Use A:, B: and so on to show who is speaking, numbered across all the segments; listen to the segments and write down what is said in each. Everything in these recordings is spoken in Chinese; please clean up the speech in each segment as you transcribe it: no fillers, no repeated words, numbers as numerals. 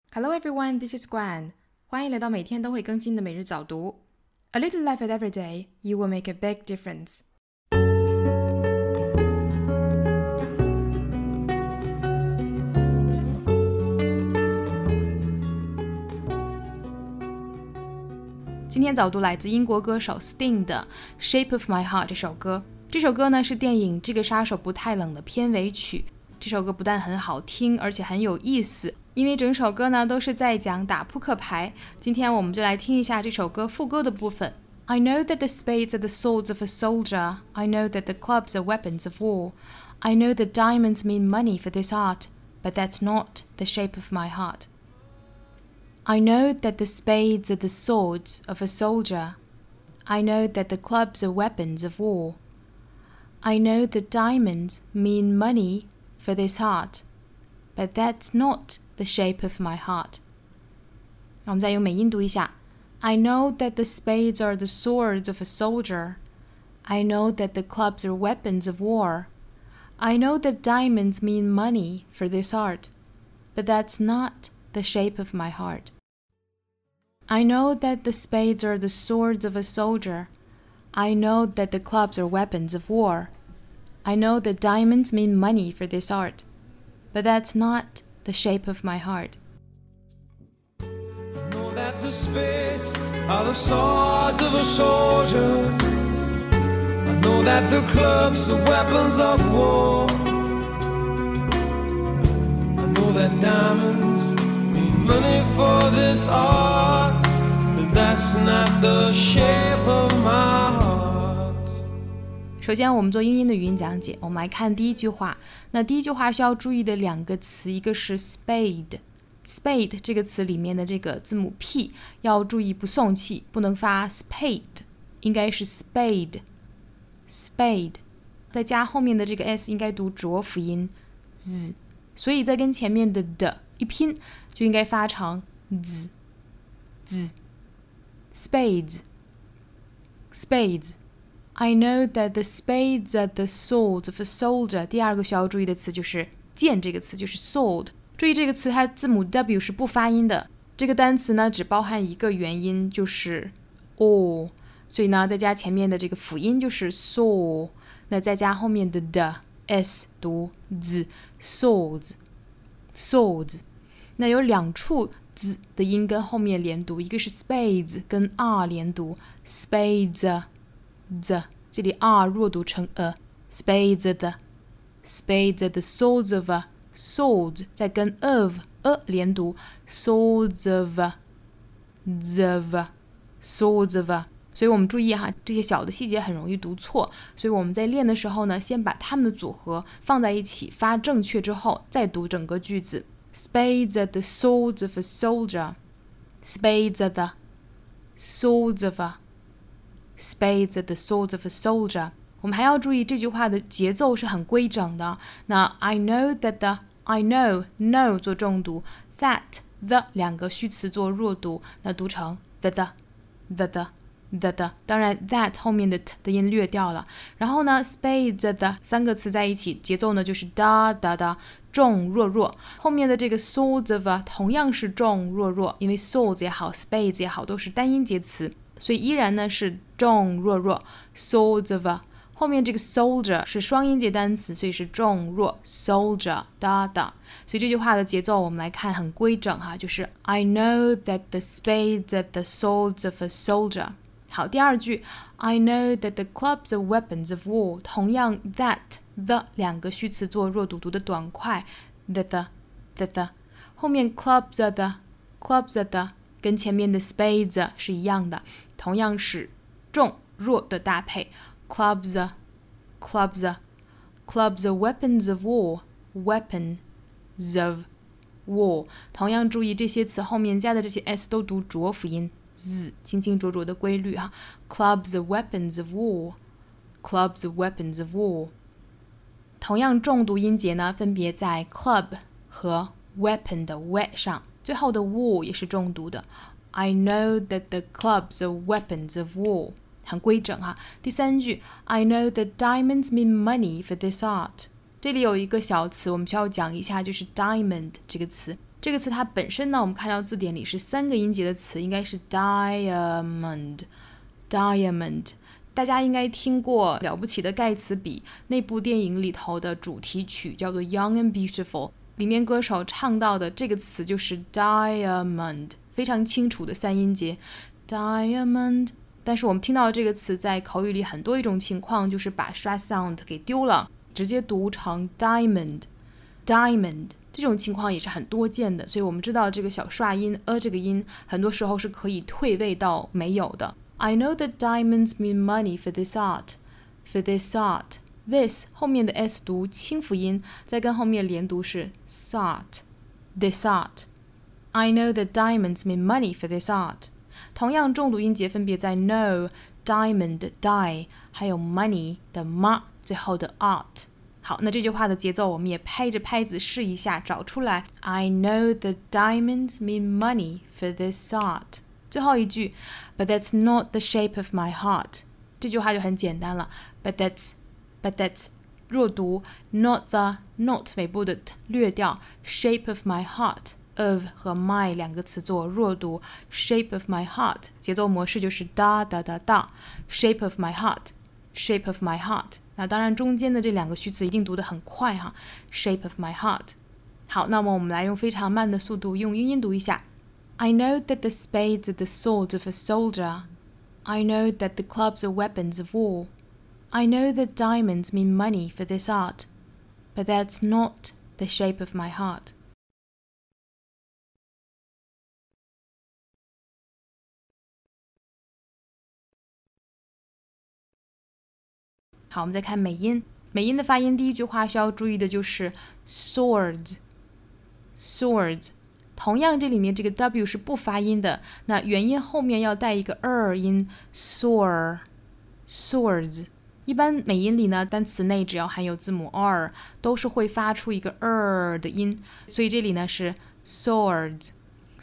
A: Hello everyone, this is Guan. 欢迎来到每天都会更新的每日早读。A little effort every day, you will make a big difference. 今天早读来自英国歌手 Sting 的 Shape of My Heart 这首歌。这首歌呢是电影《这个杀手不太冷》的片尾曲。这首歌不但很好听，而且很有意思，因为整首歌呢都是在讲打扑克牌。今天我们就来听一下这首歌副歌的部分。I know that the spades are the swords of a soldier. I know that the clubs are weapons of war. I know that diamonds mean money for this art, but that's not the shape of my heart. I know that the spades are the swords of a soldier. I know that the clubs are weapons of war. I know that diamonds mean money for this heart, but that's not the shape of my heart. 我们再用美音读一下。I know that the spades are the swords of a soldier. I know that the clubs are weapons of war. I know that diamonds mean money for this art, but that's not the shape of my heart. I know that the spades are the swords of a soldier. I know that the clubs are weapons of war. I know that diamonds mean money for this art, but that's not the shape of my heart.
B: I know that the spades are the swords of a soldier. I know that the clubs are weapons of war. I know that diamonds mean money for this art, but that's not the shape of my heart.
A: 首先我们做英音的语音讲解，我们来看第一句话。那第一句话需要注意的两个词，一个是 spade 这个词里面的这个字母 P 要注意不送气，不能发 spade， 应该是 spade， 再加后面的这个 s 应该读浊辅音 z， 所以在跟前面的一拼就应该发成 z spades。 I know that the spades are the swords of a soldier. 第二个需要注意的词就是剑这个词，就是 sword。 注意这个词它字母 W 是不发音的，这个单词呢只包含一个元音，就是 o， 所以呢再加前面的这个辅音就是 saw， 那再加后面的 s 读 z swords。 那有两处 z 的音跟后面连读，一个是 spades 跟 r 连读 spades这里 r 弱读成 spades are the swords of a swords 再跟 of 连读 swords of a 所以我们注意哈，这些小的细节很容易读错，所以我们在练的时候呢，先把它们的组合放在一起发正确之后再读整个句子。 Spades are the swords of a soldier. Spades are the swords of a Spades are the swords of a soldier. 我们还要注意这句话的节奏是很规整的。那 I know that the I know 做重读， that the 两个虚词做弱读，那读成 the。 当然 that 后面的 t 的音略掉了。然后呢 spades the 三个词在一起，节奏呢就是哒哒哒，重弱弱。后面的这个 swords of a 同样是重弱弱，因为 swords 也好 spades 也好都是单音节词，所以依然呢是重弱弱 swords of a。 后面这个 soldier 是双音节单词，所以是重弱 soldier 哒哒。所以这句话的节奏我们来看很规整哈，就是 I know that the spades are the swords of a soldier。 好，第二句 I know that the clubs are weapons of war， 同样 that the 两个虚词做弱读，读的短快 the。 后面 clubs are the 跟前面的 spades 是一样的，同样是重弱的搭配 clubs are weapons of war. Weapons of war， 同样注意这些词后面加的这些 s 都读浊辅音 z， 清清浊浊的规律哈。Clubs are weapons of war. 同样重读音节呢，分别在 club 和 weapon 的 we 上，最后的 war 也是重读的。I know that the clubs are weapons of war， 很规整哈。第三句 I know that diamonds mean money for this art， 这里有一个小词我们需要讲一下，就是 diamond 这个词。 这个词它本身呢，我们看到字典里是3个音节的词，应该是 diamond。大家应该听过了不起的盖茨比那部电影里头的主题曲叫做 Young and Beautiful， 里面歌手唱到的这个词就是 diamond， 非常清楚的3音节 diamond。 但是我们听到这个词在口语里很多一种情况就是把刷 sound 给丢了，直接读成 diamond。 这种情况也是很多见的，所以我们知道这个小刷音这个音很多时候是可以退位到没有的。I know that diamonds mean money for this art. This 后面的 s 读清辅音，再跟后面连读是 this art. I know that diamonds mean money for this art. 同样重读音节分别在 know, diamond, die 还有 money 的 ma 最后的 art。 好，那这句话的节奏我们也拍着拍子试一下找出来。 I know that diamonds mean money for this art。最后一句 But that's not the shape of my heart。 这句话就很简单了， But that's 弱读 not the not 尾部的 略掉 shape of my heart of 和 my 两个词做弱读 shape of my heart， 节奏模式就是哒哒哒哒 shape of my heart。 那当然中间的这2个虚词一定读得很快哈 shape of my heart。 好，那么我们来用非常慢的速度用英音读一下。I know that the spades are the swords of a soldier. I know that the clubs are weapons of war. I know that diamonds mean money for this art. But that's not the shape of my heart. 好，我们再看美音。美音的发音第一句话需要注意的就是 swords。同样这里面这个 W 是不发音的，那元音后面要带一个音 swords。一般美音里呢，单词内只要含有字母 R 都是会发出一个的音，所以这里呢是 swords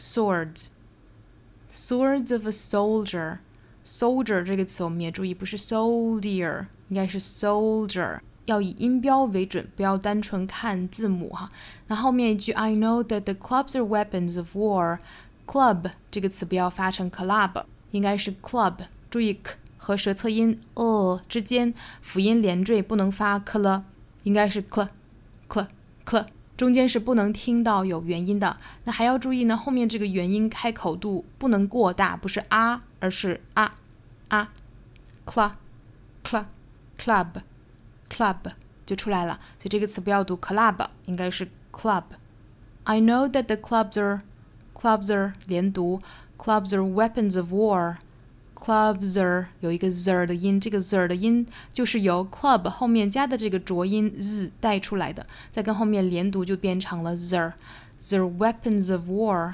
A: of a soldier。 soldier 这个词我们也注意不是 soldier， 应该是 soldier，要以音标为准，不要单纯看字母哈。那后面一句 I know that the clubs are weapons of war， club 这个词不要发成 club， 应该是 club， 注意 k 和舌侧音之间辅音连缀，不能发 k 了，应该是 kl， 中间是不能听到有元音的。那还要注意呢，后面这个元音开口度不能过大，不是啊，而是啊 club 就出来了，所以这个词不要读 club， 应该是 club。 I know that the clubs are 连读 clubs are weapons of war。 clubs are 有一个 z 的音，这个 z 的音就是由 club 后面加的这个浊音 z 带出来的，再跟后面连读就变成了 z。 They're weapons of war。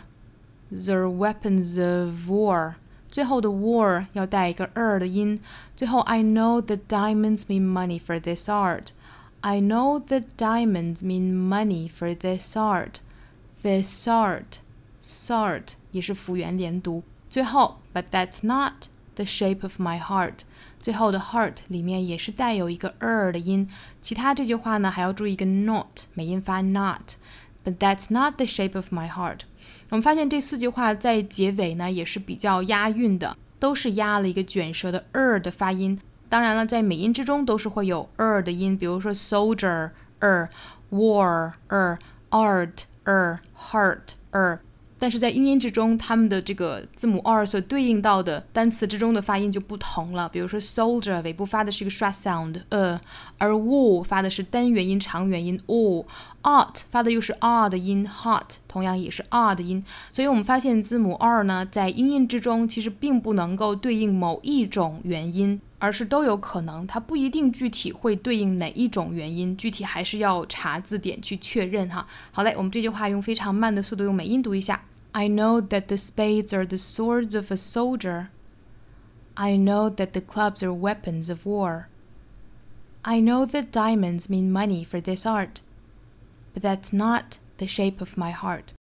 A: 最后的 war 要带一个的音。最后 I know that diamonds mean money for this art。 I know that diamonds mean money for this art。 This art 也是辅元连读。最后 But that's not the shape of my heart。 最后的 heart 里面也是带有一个的音。其他这句话呢还要注意一个 not， 美音发 not。 But that's not the shape of my heart。我们发现这4句话在结尾呢也是比较押韵的，都是押了一个卷舌的的发音。当然了，在美音之中都是会有的音，比如说 soldier war art heart 但是在英音之中，他们的这个字母 R 所对应到的单词之中的发音就不同了。比如说 soldier 尾部发的是一个刷 sound 而 war 发的是单元音长元音 art 发的又是 R 的音 hot 同样也是 R 的音。所以我们发现字母 R 呢在英音之中其实并不能够对应某一种元音，而是都有可能，它不一定具体会对应哪一种元音，具体还是要查字典去确认哈。好嘞，我们这句话用非常慢的速度用美音读一下。I know that the spades are the swords of a soldier. I know that the clubs are weapons of war. I know that diamonds mean money for this art. But that's not the shape of my heart.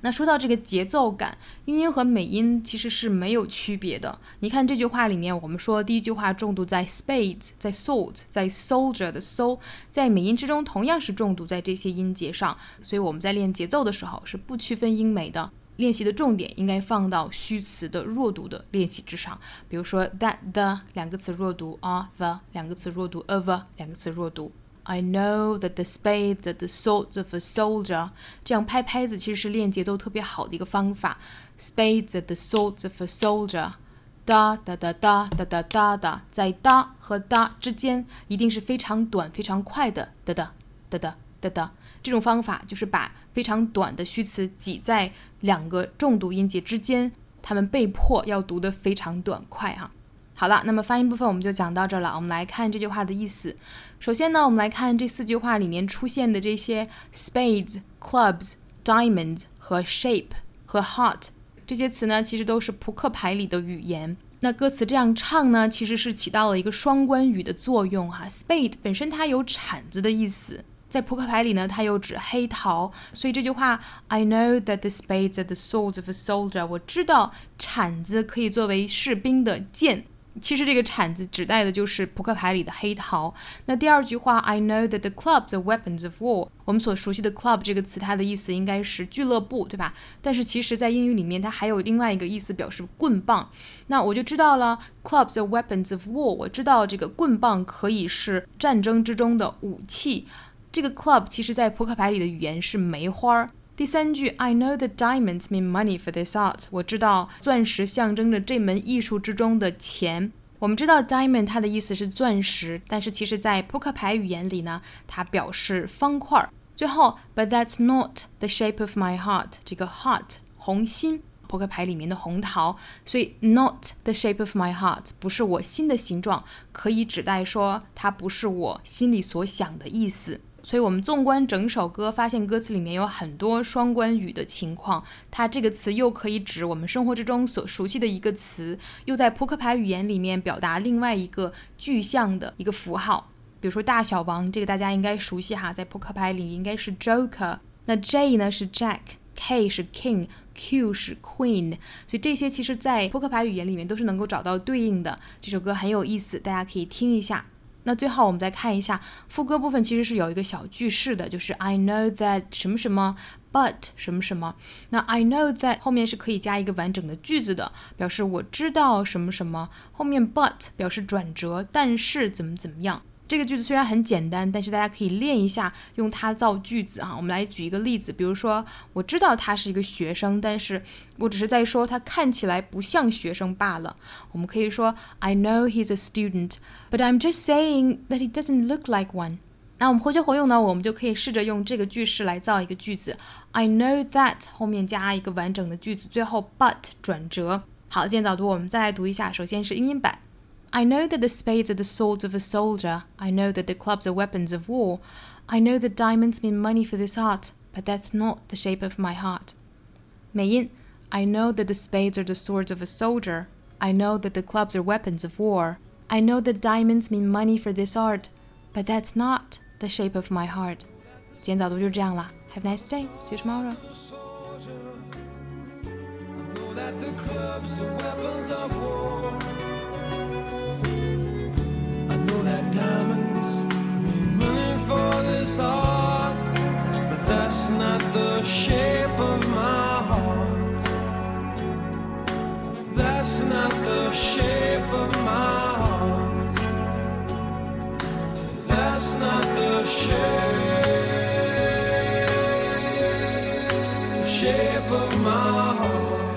A: 那说到这个节奏感，英音和美音其实是没有区别的。你看这句话里面，我们说第一句话重读在 spades， 在 salt， 在 soldier 的 so， 在美音之中同样是重读在这些音节上，所以我们在练节奏的时候是不区分英美的。练习的重点应该放到虚词的弱读的练习之上，比如说 that the 两个词弱读 are the 两个词弱读 of 两个词弱读。I know that the spades are the swords of a soldier， 这样拍拍子其实是练节奏特别好的一个方法。Spades are the swords of a soldier， da da da da da da da da， 在 da 和 da 之间一定是非常短非常快的 da da da da da da， 这种方法就是把非常短的虚词挤在两个重读音节之间，他们被迫要读得非常短快哈。好了，那么发音部分我们就讲到这了，我们来看这句话的意思。首先呢，我们来看这4句话里面出现的这些 spades, clubs, diamonds 和 shape 和 heart 这些词呢，其实都是扑克牌里的语言。那歌词这样唱呢，其实是起到了一个双关语的作用哈。spade 本身它有铲子的意思，在扑克牌里呢，它又指黑桃，所以这句话 I know that the spades are the swords of a soldier， 我知道铲子可以作为士兵的剑。其实这个铲子指代的就是扑克牌里的黑桃。那第二句话 I know that the clubs are weapons of war， 我们所熟悉的 club 这个词，它的意思应该是俱乐部，对吧？但是其实在英语里面它还有另外一个意思，表示棍棒。那我就知道了 clubs are weapons of war， 我知道这个棍棒可以是战争之中的武器。这个 club 其实在扑克牌里的语言是梅花。第3句 I know that diamonds mean money for this art， 我知道钻石象征着这门艺术之中的钱。我们知道 diamond 它的意思是钻石，但是其实在扑克牌语言里呢，它表示方块。最后 But that's not the shape of my heart， 这个 heart 红心，扑克牌里面的红桃，所以 not the shape of my heart 不是我心的形状，可以指代说它不是我心里所想的意思。所以我们纵观整首歌，发现歌词里面有很多双关语的情况，它这个词又可以指我们生活之中所熟悉的一个词，又在扑克牌语言里面表达另外一个具象的一个符号。比如说大小王，这个大家应该熟悉哈，在扑克牌里应该是 Joker， 那 J 呢是 Jack，K 是 King，Q 是 Queen， 所以这些其实在扑克牌语言里面都是能够找到对应的。这首歌很有意思，大家可以听一下。那最后我们再看一下副歌部分，其实是有一个小句式的，就是 I know that 什么什么 but 什么什么。那 I know that 后面是可以加一个完整的句子的，表示我知道什么什么，后面 but 表示转折，但是怎么怎么样。这个句子虽然很简单，但是大家可以练一下用它造句子哈。我们来举一个例子，比如说我知道他是一个学生，但是我只是在说他看起来不像学生罢了。我们可以说 I know he's a student, but I'm just saying that he doesn't look like one。那我们活学活用呢，我们就可以试着用这个句式来造一个句子 I know that 后面加一个完整的句子，最后 but 转折。好，今天早读我们再来读一下，首先是英音版。I know that the spades are the swords of a soldier. I know that the clubs are weapons of war. I know that diamonds mean money for this art, but that's not the shape of my heart. 美音 I know that the spades are the swords of a soldier. I know that the clubs are weapons of war. I know that diamonds mean money for this art, but that's not the shape of my heart. 今天早读就这样了。Have a nice day. See you tomorrow.
B: I know that the clubs are weapons of war. I know that diamonds mean money for this art, but that's not the shape of my heart. That's not the shape of my heart. That's not the shape of my heart.